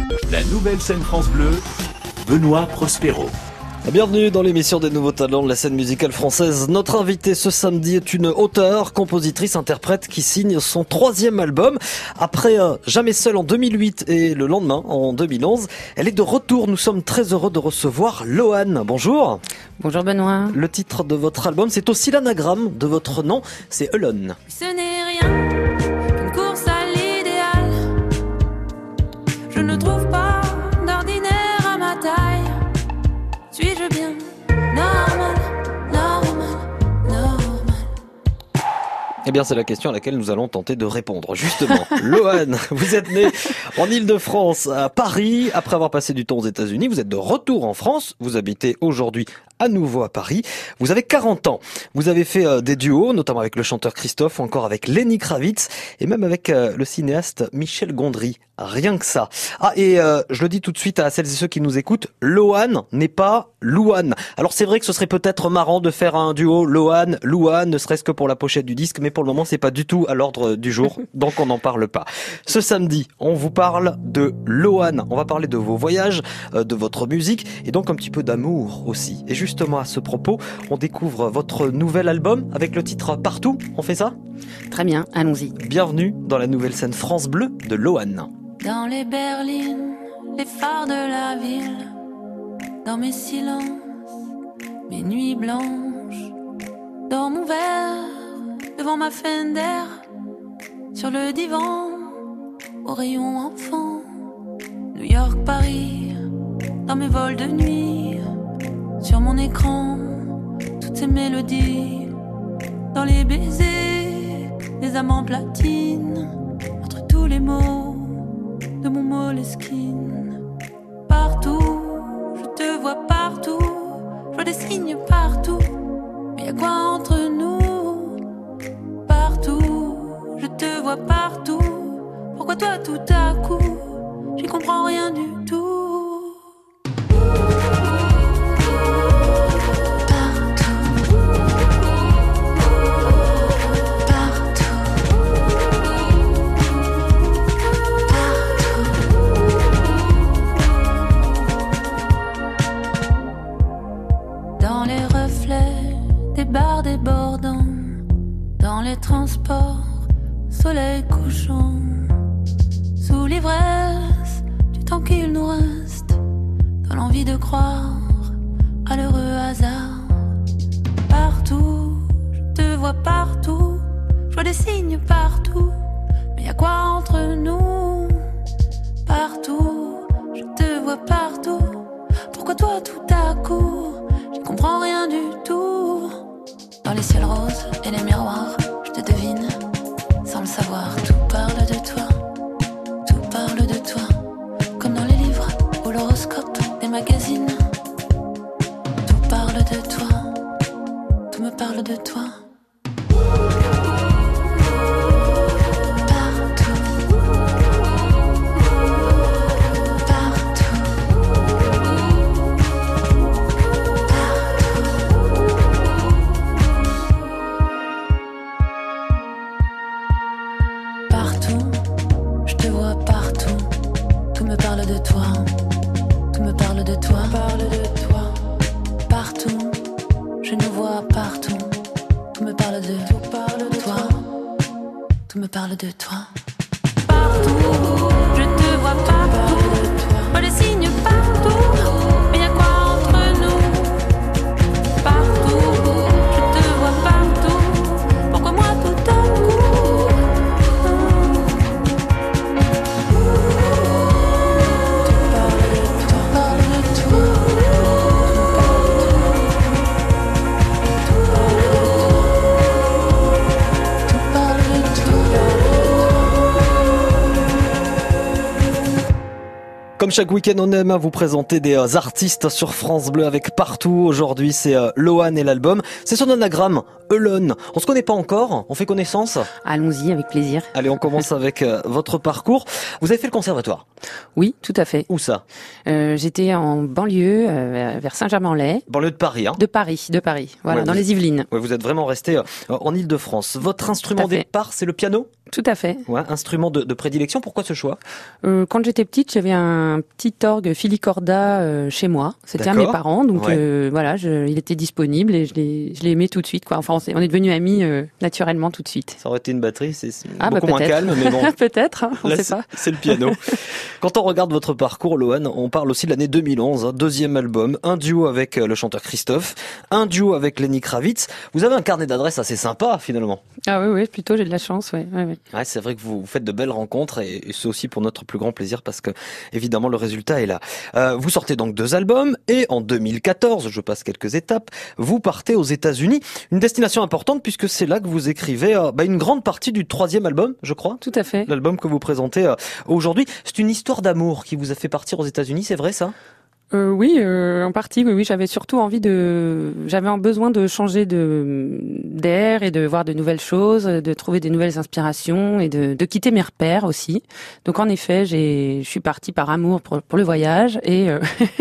La nouvelle scène France Bleu, Benoît Prospero. Bienvenue dans l'émission des nouveaux talents de la scène musicale française. Notre invitée ce samedi est une auteure, compositrice, interprète qui signe son 3e album. Après Jamais seul en 2008 et Le lendemain en 2011, elle est de retour. Nous sommes très heureux de recevoir Loane. Bonjour. Bonjour Benoît. Le titre de votre album, c'est aussi l'anagramme de votre nom, c'est Alone. Ce n'est rien qu'une course à l'idéal. Je ne trouve pas d'ordinaire à ma taille. Suis-je bien normal? Eh bien, c'est la question à laquelle nous allons tenter de répondre. Justement, Loane, vous êtes née en Île-de-France, à Paris. Après avoir passé du temps aux États-Unis, vous êtes de retour en France. Vous habitez aujourd'hui à nouveau à Paris. Vous avez 40 ans. Vous avez fait des duos, notamment avec le chanteur Christophe, ou encore avec Lenny Kravitz, et même avec le cinéaste Michel Gondry. Rien que ça. Ah, et je le dis tout de suite à celles et ceux qui nous écoutent, Loane n'est pas Louane. Alors c'est vrai que ce serait peut-être marrant de faire un duo Loane, Louane, ne serait-ce que pour la pochette du disque, mais pour le moment c'est pas du tout à l'ordre du jour, donc on n'en parle pas. Ce samedi, on vous parle de Loane. On va parler de vos voyages, de votre musique, et donc un petit peu d'amour aussi. Et justement à ce propos, on découvre votre nouvel album avec le titre Partout. On fait ça ? Très bien, allons-y. Bienvenue dans la nouvelle scène France Bleu de Loane. Dans les berlines, les phares de la ville, dans mes silences, mes nuits blanches, dans mon verre, devant ma Fender, sur le divan, au rayon enfant, New York, Paris, dans mes vols de nuit, sur mon écran, toutes ces mélodies, dans les baisers, des amants platines, entre tous les mots de mon Moleskine. Partout, je te vois partout, je vois des signes partout, mais y'a quoi entre nous? Partout, je te vois partout, pourquoi toi tout à coup, j'y comprends rien du tout. Bars débordants, dans les transports, soleil couchant, sous l'ivresse du temps qu'il nous reste, dans l'envie de croire à l'heureux hasard. Partout, je te vois partout, je vois des signes partout, mais y'a quoi entre nous? Partout, je te vois partout, pourquoi toi tout à coup, je comprends rien du tout. Dans les ciels roses et les miroirs, je te devine, sans le savoir, tout parle de toi, tout parle de toi, comme dans les livres ou l'horoscope des magazines. Tout parle de toi, tout me parle de toi. Parle de toi. Partout, je te vois partout, je vois les signes partout, mais y'a quoi entre nous? Partout, je te vois partout, pourquoi moi tout à coup? Tout parle de toi. Comme chaque week-end, on aime vous présenter des artistes sur France Bleu avec Partout. Aujourd'hui, c'est Loane et l'album. C'est son anagramme, Alone. On se connaît pas encore, on fait connaissance? Allons-y, avec plaisir. Allez, on commence avec votre parcours. Vous avez fait le conservatoire? Oui, tout à fait. Où ça? J'étais en banlieue, vers Saint-Germain-en-Laye. Banlieue de Paris, hein? De Paris. Voilà, ouais, dans les Yvelines. Ouais, vous êtes vraiment resté en Île-de-France. Votre instrument Tout à fait. départ, c'est le piano? Tout à fait. Ouais, instrument de prédilection, pourquoi ce choix? Quand j'étais petite, j'avais un petit orgue filicorda chez moi. C'était à D'accord. mes parents, donc Ouais. voilà, il était disponible et je l'ai aimé tout de suite, quoi. Enfin, on est devenus amis naturellement tout de suite. Ça aurait été une batterie, c'est Ah, beaucoup bah, moins peut-être. calme, mais bon. Peut-être, hein, on Là, sait pas. c'est le piano. Quand on regarde votre parcours, Loane, on parle aussi de l'année 2011, hein, deuxième album, un duo avec le chanteur Christophe, un duo avec Lenny Kravitz. Vous avez un carnet d'adresses assez sympa, finalement. Ah oui, plutôt, j'ai de la chance, ouais. Ouais, c'est vrai que vous faites de belles rencontres et c'est aussi pour notre plus grand plaisir parce que, évidemment, le résultat est là. Vous sortez donc 2 albums et en 2014, je passe quelques étapes, vous partez aux États-Unis. Une destination importante puisque c'est là que vous écrivez une grande partie du 3e album, je crois. Tout à fait. L'album que vous présentez aujourd'hui. C'est une histoire d'amour qui vous a fait partir aux États-Unis, c'est vrai ça? Oui, en partie, oui. J'avais surtout j'avais besoin de changer d'air et de voir de nouvelles choses, de trouver des nouvelles inspirations et de quitter mes repères aussi. Donc en effet, je suis partie par amour pour le voyage et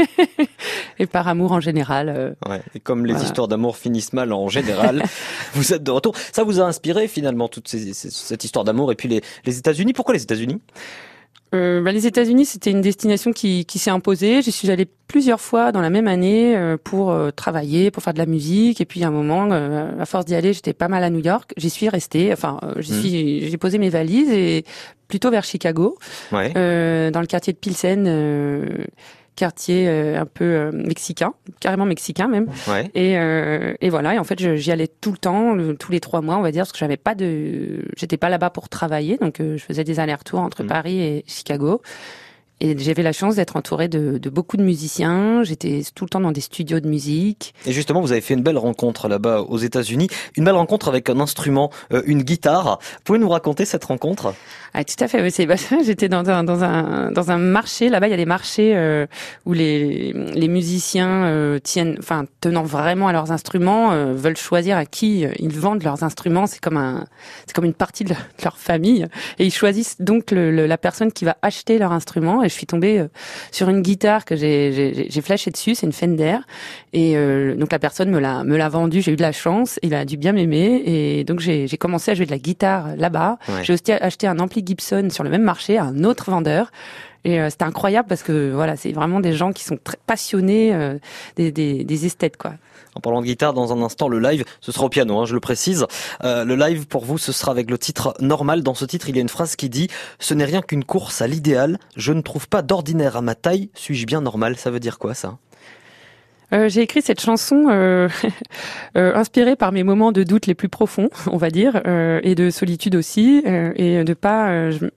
et par amour en général. Ouais. Et comme les voilà. histoires d'amour finissent mal en général, vous êtes de retour. Ça vous a inspiré finalement toute cette histoire d'amour et puis les États-Unis. Pourquoi les États-Unis? Les États-Unis, c'était une destination qui s'est imposée. J'y suis allée plusieurs fois dans la même année pour travailler, pour faire de la musique. Et puis à un moment, à force d'y aller, j'étais pas mal à New York. J'y suis restée. Enfin, j'ai posé mes valises et plutôt vers Chicago, Ouais. dans le quartier de Pilsen. Quartier un peu mexicain, carrément mexicain même. Ouais. Et voilà. Et en fait, j'y allais tout le temps, tous les 3 mois, on va dire, parce que j'étais pas là-bas pour travailler, donc je faisais des allers-retours entre Paris et Chicago. Et j'avais la chance d'être entourée de beaucoup de musiciens. J'étais tout le temps dans des studios de musique. Et justement, vous avez fait une belle rencontre là-bas aux États-Unis. Une belle rencontre avec un instrument, une guitare. Vous pouvez nous raconter cette rencontre? Ah, tout à fait. Oui, j'étais dans un marché. Là-bas, il y a des marchés où les musiciens tenant vraiment à leurs instruments, veulent choisir à qui ils vendent leurs instruments. C'est comme une partie de leur famille. Et ils choisissent donc la personne qui va acheter leur instrument. Et je suis tombée sur une guitare que j'ai flashé dessus. C'est une Fender. Et donc la personne me l'a vendue. J'ai eu de la chance. Il a dû bien m'aimer. Et donc j'ai commencé à jouer de la guitare là-bas. Ouais. J'ai aussi acheté un ampli Gibson sur le même marché à un autre vendeur. Et c'était incroyable parce que voilà, c'est vraiment des gens qui sont très passionnés des esthètes, quoi. En parlant de guitare, dans un instant, le live, ce sera au piano, je le précise. Le live, pour vous, ce sera avec le titre Normal. Dans ce titre, il y a une phrase qui dit « Ce n'est rien qu'une course à l'idéal. Je ne trouve pas d'ordinaire à ma taille. Suis-je bien normal ?» Ça veut dire quoi, ça ? J'ai écrit cette chanson inspirée par mes moments de doute les plus profonds, on va dire, et de solitude aussi, et de pas. Je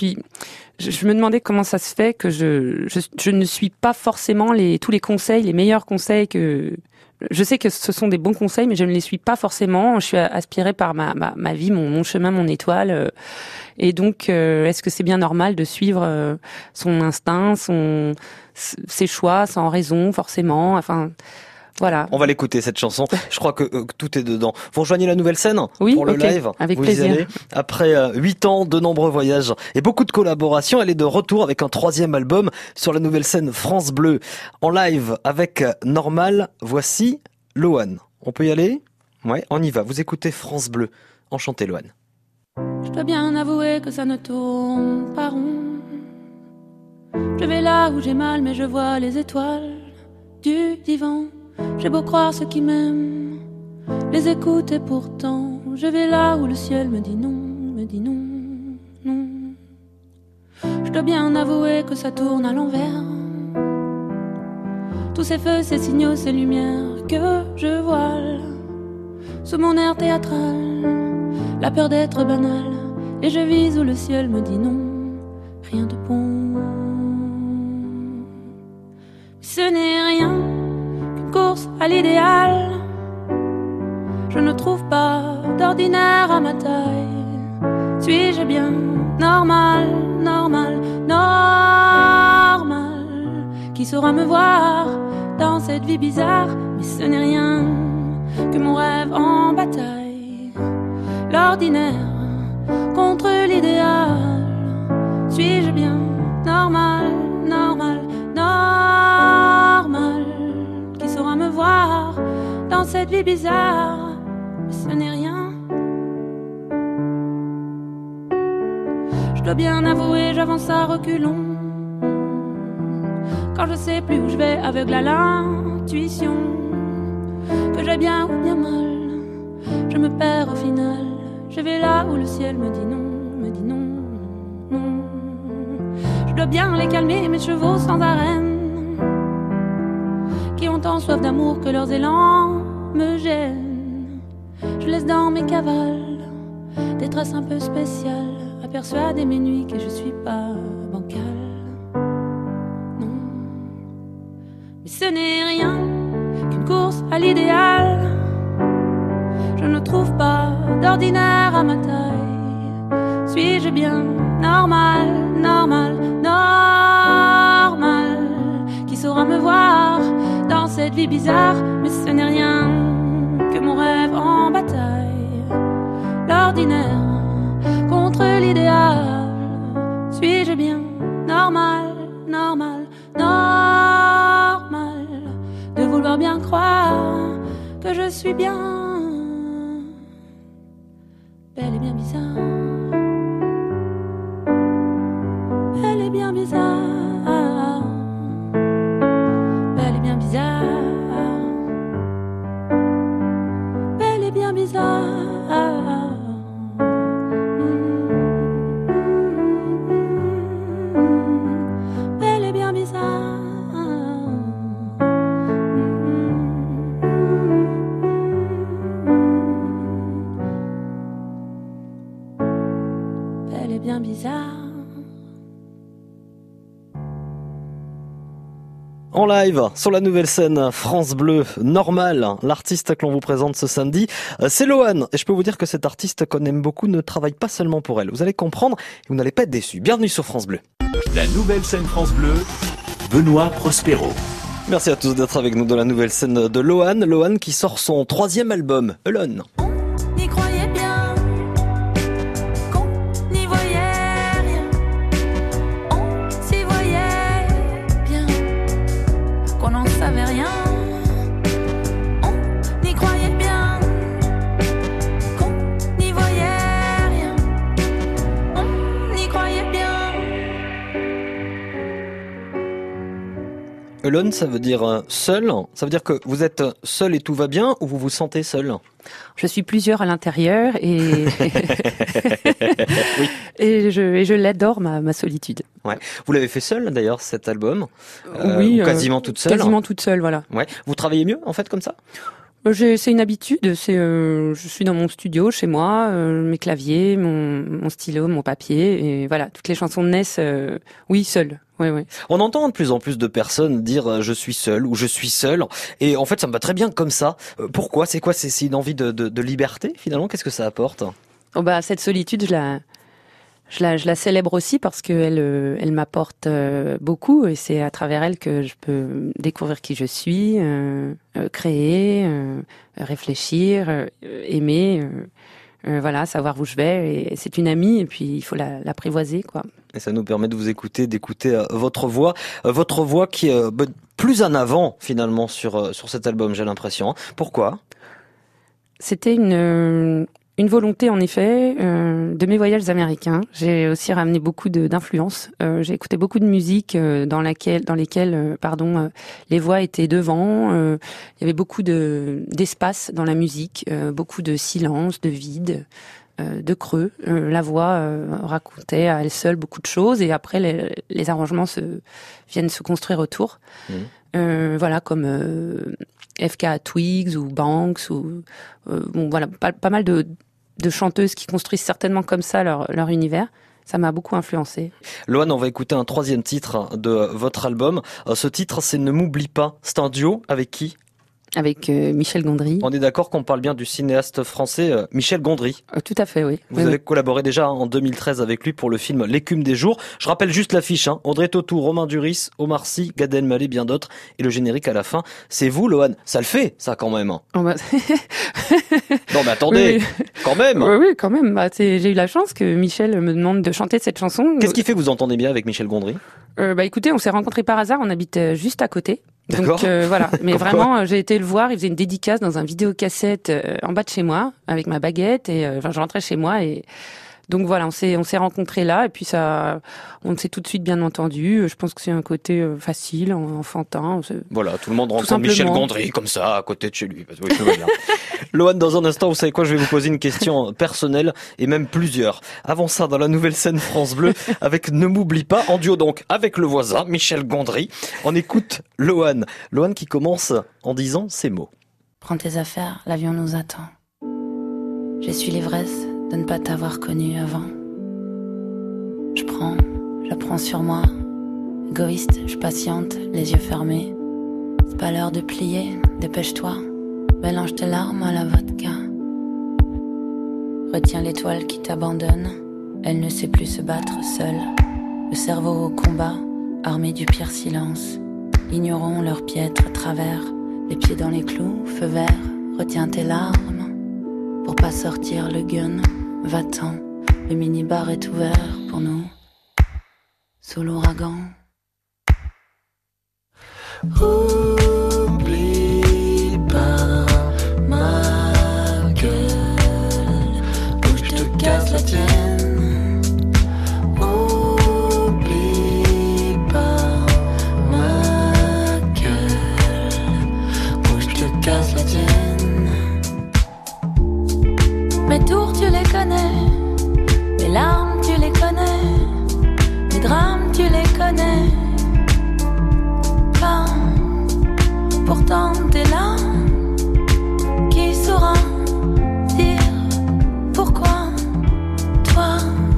me demandais comment ça se fait que je ne suis pas forcément tous les conseils, les meilleurs conseils que. Je sais que ce sont des bons conseils, mais je ne les suis pas forcément. Je suis aspirée par ma vie, mon chemin, mon étoile. Et donc, est-ce que c'est bien normal de suivre son instinct, ses choix, sans raison, forcément? Enfin, voilà. On va l'écouter, cette chanson. Je crois que tout est dedans. Vous rejoignez la nouvelle scène pour le live. Avec vous plaisir. Y allez. Après 8 ans, de nombreux voyages et beaucoup de collaborations, elle est de retour avec un 3e album sur la nouvelle scène France Bleu. En live avec Normal, voici Loane. On peut y aller? Ouais, on y va. Vous écoutez France Bleu. Enchanté, Loane. Je dois bien avouer que ça ne tourne pas rond. Je vais là où j'ai mal, mais je vois les étoiles du divan. J'ai beau croire ceux qui m'aiment, les écouter pourtant. Je vais là où le ciel me dit non, non. Je dois bien avouer que ça tourne à l'envers. Tous ces feux, ces signaux, ces lumières que je voile sous mon air théâtral, la peur d'être banal. Et je vise où le ciel me dit non, rien de bon. Ce n'est rien qu'une course à l'idéal. Je ne trouve pas d'ordinaire à ma taille. Suis-je bien normal? Qui saura me voir dans cette vie bizarre? Mais ce n'est rien que mon rêve en bataille. L'ordinaire contre l'idéal. Suis-je bien normal? Qui saura me voir dans cette vie bizarre? Mais ce n'est rien. dois bien avouer, j'avance à reculons. Quand je sais plus où je vais, aveugle à l'intuition. Que j'ai bien ou bien mal, je me perds au final. Je vais là où le ciel me dit non, non. Je dois bien les calmer, mes chevaux sans arène, qui ont tant soif d'amour que leurs élans me gênent. Je laisse dans mes cavales des traces un peu spéciales, à persuader mes nuits que je suis pas bancale. Non, mais ce n'est rien qu'une course à l'idéal. Je ne trouve pas d'ordinaire à ma taille. Suis-je bien normal, qui saura me voir dans cette vie bizarre? Mais ce n'est rien que mon rêve en bataille. L'ordinaire contre l'idéal. Suis-je bien normal, de vouloir bien croire que je suis bien belle et bien bizarre. Elle est bien bizarre. Belle et bien bizarre. Belle et bien bizarre. Belle et bien bizarre. Belle et bien bizarre. En live, sur la nouvelle scène France Bleu, Normal, l'artiste que l'on vous présente ce samedi, c'est Loane. Et je peux vous dire que cet artiste qu'on aime beaucoup ne travaille pas seulement pour elle. Vous allez comprendre et vous n'allez pas être déçus. Bienvenue sur France Bleu. La nouvelle scène France Bleu, Benoît Prospero. Merci à tous d'être avec nous dans la nouvelle scène de Loane. Loane qui sort son 3e album, Alone. On y croyait bien, qu'on n'y voyait rien. On s'y voyait bien, qu'on n'en savait rien. On y croyait bien, qu'on n'y voyait rien. On y croyait bien. Alone, ça veut dire seul. Ça veut dire que vous êtes seul et tout va bien, ou vous vous sentez seul? Je suis plusieurs à l'intérieur et Oui. et je l'adore ma solitude. Ouais. Vous l'avez fait seul d'ailleurs cet album. Oui, ou quasiment toute seule. Quasiment toute seule, voilà. Ouais. Vous travaillez mieux en fait comme ça? C'est une habitude. Je suis dans mon studio chez moi, mes claviers, mon stylo, mon papier, et voilà, toutes les chansons naissent, oui, seule. Ouais. On entend de plus en plus de personnes dire je suis seul ou je suis seul, et en fait ça me va très bien comme ça. Pourquoi? C'est quoi? C'est une envie de liberté finalement? Qu'est-ce que ça apporte? Oh bah cette solitude, je la célèbre aussi parce que elle m'apporte beaucoup, et c'est à travers elle que je peux découvrir qui je suis, créer, réfléchir, aimer, voilà, savoir où je vais. Et c'est une amie, et puis il faut l'apprivoiser, quoi. Et ça nous permet de vous écouter, d'écouter votre voix qui est plus en avant finalement sur cet album, j'ai l'impression. Pourquoi? C'était une volonté, en effet, de mes voyages américains. J'ai aussi ramené beaucoup d'influences. J'ai écouté beaucoup de musique dans lesquelles les voix étaient devant. Il y avait beaucoup d'espace dans la musique, beaucoup de silence, de vide, de creux. La voix racontait à elle seule beaucoup de choses, et après les arrangements viennent se construire autour. Voilà, comme FK Twigs ou Banks ou voilà, pas mal de chanteuses qui construisent certainement comme ça leur univers. Ça m'a beaucoup influencé. Loane, on va écouter un 3e titre de votre album. Ce titre, c'est Ne m'oublie pas. C'est un duo avec qui? Avec Michel Gondry. On est d'accord qu'on parle bien du cinéaste français Michel Gondry. Tout à fait, oui. Vous avez collaboré déjà en 2013 avec lui pour le film L'écume des jours. Je rappelle juste l'affiche, Audrey Tautou, Romain Duris, Omar Sy, Gad Elmaleh, bien d'autres, et le générique à la fin. C'est vous, Loane. Ça le fait, ça, quand même. Oh bah... Non mais attendez, oui. Quand même. Oui, quand même. J'ai eu la chance que Michel me demande de chanter cette chanson. Qu'est-ce qui fait que vous entendez bien avec Michel Gondry? Écoutez, on s'est rencontrés par hasard, on habite juste à côté. D'accord. Donc voilà, mais vraiment, j'ai été le voir, il faisait une dédicace dans un vidéocassette en bas de chez moi, avec ma baguette, et je rentrais chez moi, et Donc voilà, on s'est rencontrés là, et puis on s'est tout de suite bien entendu. Je pense que c'est un côté facile, enfantin. Voilà, tout le monde rencontre Michel Gondry comme ça, à côté de chez lui. Oui, tout va bien. Loane, dans un instant, vous savez quoi, je vais vous poser une question personnelle, et même plusieurs. Avant ça, dans la nouvelle scène France Bleu, avec Ne m'oublie pas, en duo donc avec le voisin, Michel Gondry. On écoute Loane. Loane qui commence en disant ces mots. Prends tes affaires, l'avion nous attend. J'ai su l'ivresse de ne pas t'avoir connu avant. J'apprends sur moi. Égoïste, je patiente, les yeux fermés. C'est pas l'heure de plier, dépêche-toi. Mélange tes larmes à la vodka. Retiens l'étoile qui t'abandonne. Elle ne sait plus se battre seule. Le cerveau au combat, armé du pire silence. Ignorons leurs piètres travers. Les pieds dans les clous, feu vert. Retiens tes larmes. Pour pas sortir le gun, va-t'en. Le mini-bar est ouvert pour nous. Sous l'ouragan. Oublie pas ma gueule, ou je te casse la tienne. Oublie pas ma gueule, ou je te casse la tienne. Mes tours tu les connais, mes larmes tu les connais, mes drames tu les connais. Pourtant t'es là, qui saura dire pourquoi toi.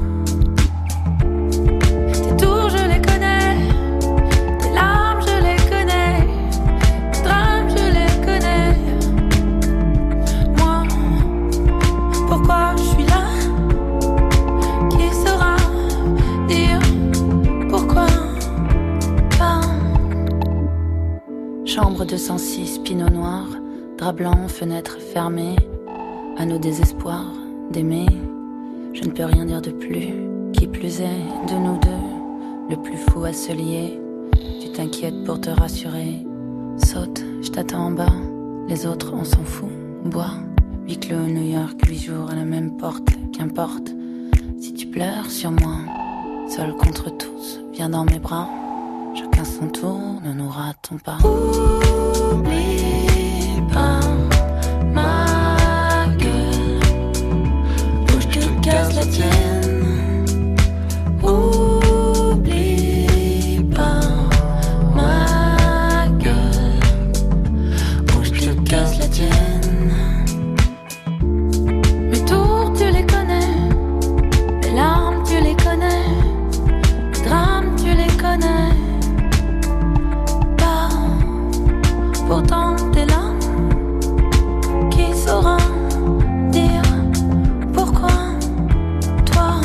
Tes tours je les connais, tes larmes je les connais, tes drames je les connais. Moi, pourquoi je suis là, qui saura dire pourquoi pas. Chambre 206, pinot noir, drap blanc, fenêtre fermée. À nos désespoirs d'aimer, je ne peux rien dire de plus. Qui plus est, de nous deux, le plus fou à se lier. Tu t'inquiètes pour te rassurer. Saute, je t'attends en bas, les autres on s'en fout. Bois, huis clos New York, 8 jours à la même porte. Qu'importe, si tu pleures sur moi, seul contre tous, viens dans mes bras. Chacun son tour, ne nous ratons pas. Oublie pas ma gueule, ou je te casse la tienne. Oublie pas ma gueule, ou je te casse la tienne. Mes tours tu les connais, mes larmes tu les connais, mes drames tu les connais. Pourtant t'es là, qui saura dire pourquoi toi.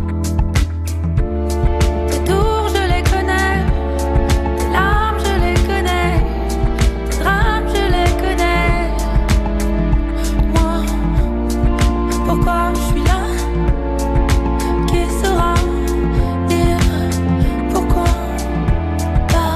Tes tours je les connais, tes larmes je les connais, tes drames je les connais. Moi, pourquoi je suis là, qui saura dire pourquoi pas.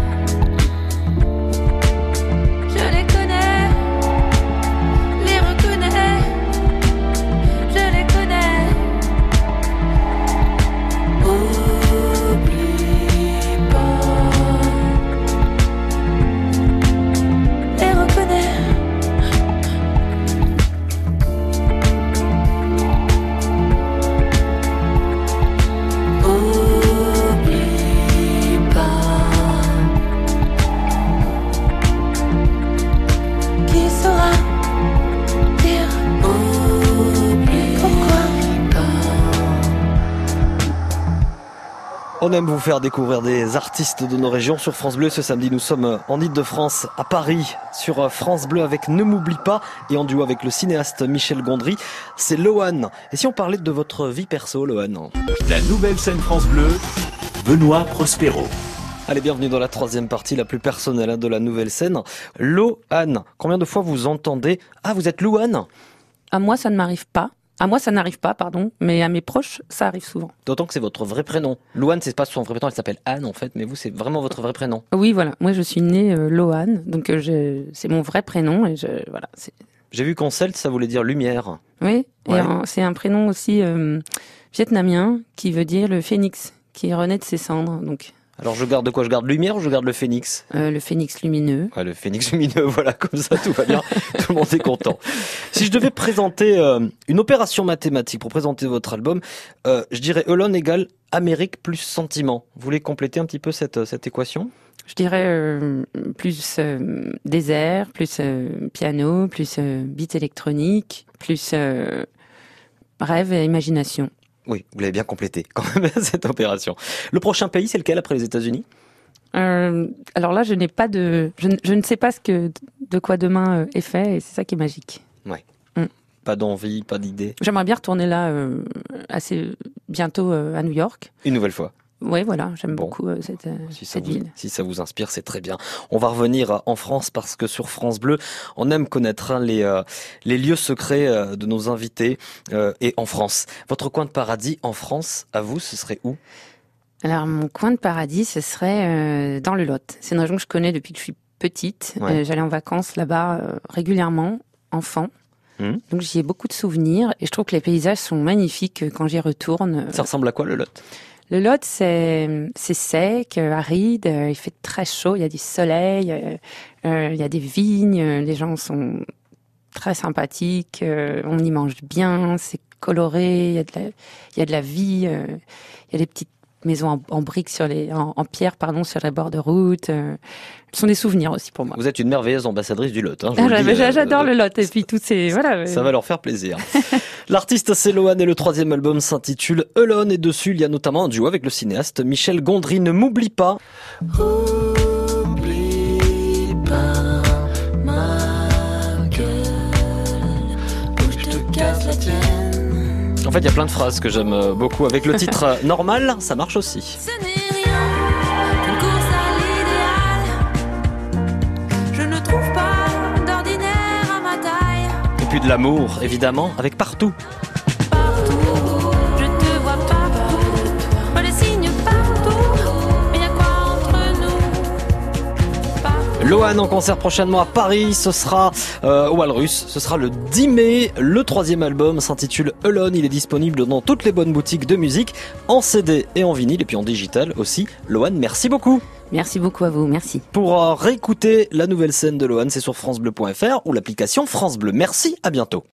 On aime vous faire découvrir des artistes de nos régions sur France Bleu. Ce samedi, nous sommes en Ile-de-France, à Paris, sur France Bleu avec Ne m'oublie pas et en duo avec le cinéaste Michel Gondry. C'est Loane. Et si on parlait de votre vie perso, Loane? La nouvelle scène France Bleu, Benoît Prospero. Allez, bienvenue dans la troisième partie, la plus personnelle de la nouvelle scène. Loane, combien de fois vous entendez « Ah, vous êtes Loane » ? À moi, ça ne m'arrive pas. À moi, ça n'arrive pas, pardon, mais à mes proches, ça arrive souvent. D'autant que c'est votre vrai prénom. Loane, c'est pas son vrai prénom, elle s'appelle Anne en fait, mais vous, c'est vraiment votre vrai prénom. Oui, voilà. Moi, je suis née Loane, donc c'est mon vrai prénom et voilà. J'ai vu qu'en celte, ça voulait dire lumière. Oui, ouais. Et c'est un prénom aussi vietnamien qui veut dire le phénix qui renaît de ses cendres. Donc Alors je garde quoi? Je garde lumière ou je garde le phénix? le phénix lumineux. Ouais, le phénix lumineux, voilà, comme ça tout va bien, tout le monde est content. Si je devais présenter une opération mathématique pour présenter votre album, je dirais Alone égale Amérique plus sentiment. Vous voulez compléter un petit peu cette équation? Je dirais plus désert, plus piano, plus beat électronique, plus rêve et imagination. Oui, vous l'avez bien complété quand même cette opération. Le prochain pays, c'est lequel après les États-Unis? Alors là, je n'ai pas je ne sais pas de quoi demain est fait, et c'est ça qui est magique. Ouais. Mm. Pas d'envie, pas d'idée. J'aimerais bien retourner là assez bientôt à New York. Une nouvelle fois. Oui, voilà, j'aime Bon. beaucoup cette ville. Si ça vous inspire, c'est très bien. On va revenir en France parce que sur France Bleu, on aime connaître les lieux secrets de nos invités et en France. Votre coin de paradis en France, à vous, ce serait où? Alors, mon coin de paradis, ce serait dans le Lot. C'est une région que je connais depuis que je suis petite. Ouais. J'allais en vacances là-bas régulièrement, enfant. Donc j'y ai beaucoup de souvenirs et je trouve que les paysages sont magnifiques quand j'y retourne. Ça ressemble à quoi le Lot? Le Lot, c'est sec, aride, il fait très chaud, il y a du soleil, il y a des vignes, les gens sont très sympathiques, on y mange bien, c'est coloré, il y a de la vie, il y a des petites maisons en briques en pierre, sur les bords de route. Ce sont des souvenirs aussi pour moi. Vous êtes une merveilleuse ambassadrice du Lot. Hein, je vous le dis, j'adore le Lot et puis toutes ces voilà. Ça va leur faire plaisir. L'artiste c'est Loane et le 3e album s'intitule Alone et dessus il y a notamment un duo avec le cinéaste Michel Gondry. Ne m'oublie pas. Oublie pas ma gueule, ou je te casse la tienne. En fait il y a plein de phrases que j'aime beaucoup. Avec le titre Normal, ça marche aussi. Ce n'est rien qu'une course à l'idéal. Je ne trouve pas d'ordinaire à ma taille. Et puis de l'amour évidemment avec Partout. Partout, je te vois partout. Vois les signes partout. Mais y a quoi entre nous? Partout. Loane en concert prochainement à Paris, ce sera au Walrus, ce sera le 10 mai. Le 3e album s'intitule Alone, il est disponible dans toutes les bonnes boutiques de musique, en CD et en vinyle et puis en digital aussi. Loane, merci beaucoup. Merci beaucoup à vous, merci. Pour réécouter la nouvelle scène de Loane, c'est sur francebleu.fr ou l'application France Bleu. Merci, à bientôt.